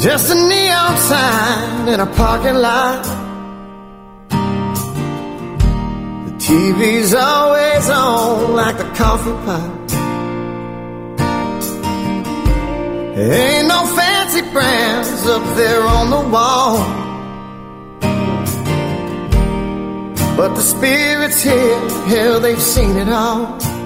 Just a neon sign in a parking lot. The TV's always on like the coffee pot. Ain't no fancy brands up there on the wall, but the spirit's here, hell, they've seen it all.